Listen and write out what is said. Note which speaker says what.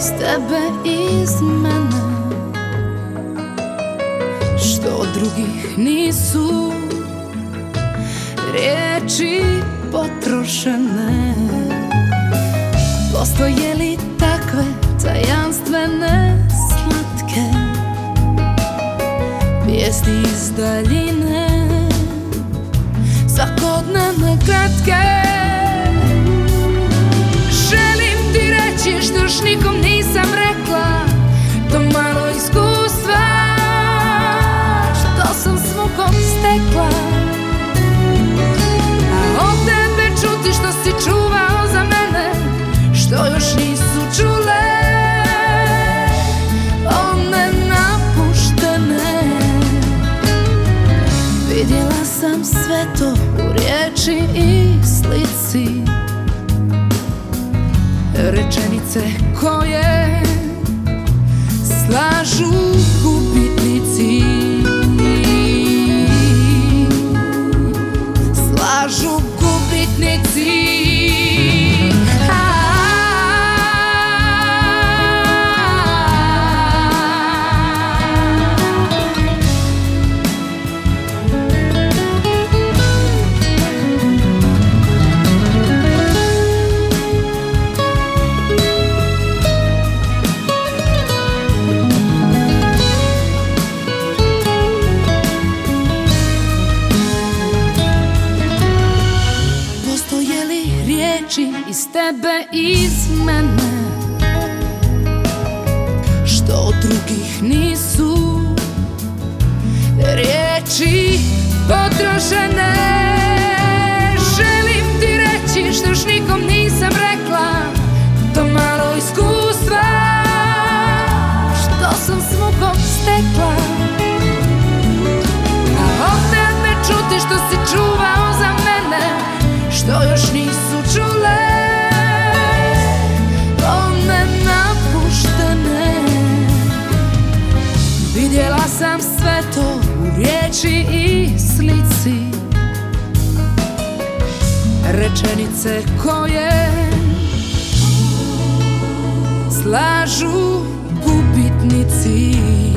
Speaker 1: iz tebe i iz mene, što od drugih nisu riječi potrošene. Postoje li takve tajanstvene slatke vijesti iz daljine, svakodnevne kratke? Želim ti reći što još nikom nisam rekla, to malo iskustva što sam s mukom stekla. A od tebe čuti što si čuvao za mene, što još nisu čule one napuštene. Vidjela sam sve to u riječi i slici, rečenice koje slažu gubitnici, slažu gubitnici. Iz tebe i iz mene, što od drugih nisu riječi potrošene. Želim ti reći što još nikom nisam rekla, to malo iskustva što sam s mukom stekla. A od tebe čuti što si čuvao za mene, što još nisu čule one napuštene. Vidjela sam sve to u riječi i slici, rečenice koje slažu gubitnici.